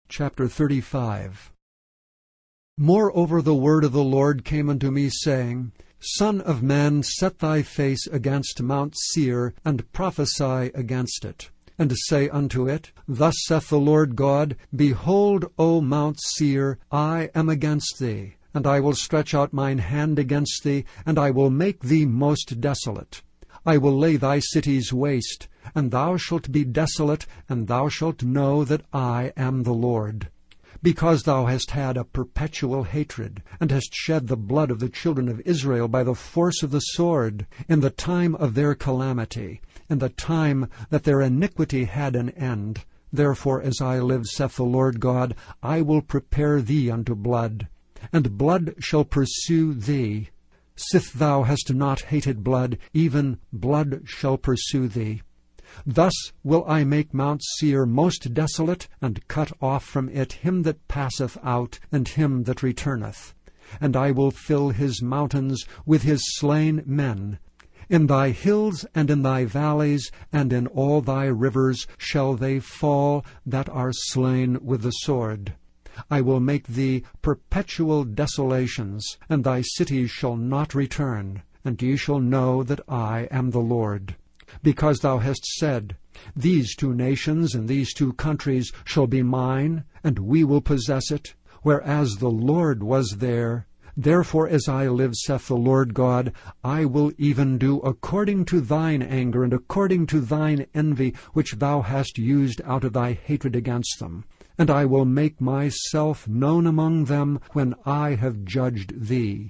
Chapter 35. Moreover the word of the Lord came unto me, saying, Son of man, set thy face against Mount Seir, and prophesy against it, and say unto it, Thus saith the Lord God, Behold, O Mount Seir, I am against thee, and I will stretch out mine hand against thee, and I will make thee most desolate. I will lay thy cities waste, and thou shalt be desolate, and thou shalt know that I am the Lord. Because thou hast had a perpetual hatred, and hast shed the blood of the children of Israel by the force of the sword, in the time of their calamity, in the time that their iniquity had an end. Therefore, as I live, saith the Lord God, I will prepare thee unto blood, and blood shall pursue thee. Sith thou hast not hated blood, even blood shall pursue thee. Thus will I make Mount Seir most desolate, and cut off from it him that passeth out, and him that returneth. And I will fill his mountains with his slain men. In thy hills and in thy valleys, and in all thy rivers shall they fall that are slain with the sword. I will make thee perpetual desolations, and thy cities shall not return, and ye shall know that I am the Lord. Because thou hast said, These two nations and these two countries shall be mine, and we will possess it, whereas the Lord was there. Therefore, as I live, saith the Lord God, I will even do according to thine anger, and according to thine envy, which thou hast used out of thy hatred against them. And I will make myself known among them when I have judged thee.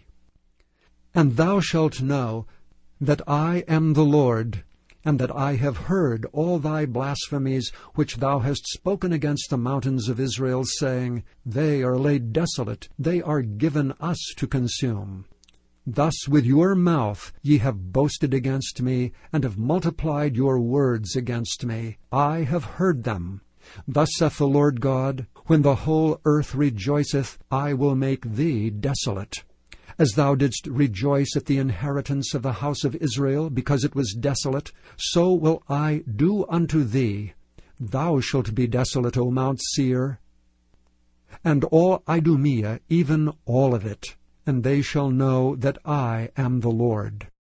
And thou shalt know that I am the Lord, and that I have heard all thy blasphemies which thou hast spoken against the mountains of Israel, saying, They are laid desolate, they are given us to consume. Thus with your mouth ye have boasted against me, and have multiplied your words against me. I have heard them. Thus saith the Lord God, When the whole earth rejoiceth, I will make thee desolate. As thou didst rejoice at the inheritance of the house of Israel, because it was desolate, so will I do unto thee. Thou shalt be desolate, O Mount Seir, and all Idumea, even all of it, and they shall know that I am the Lord.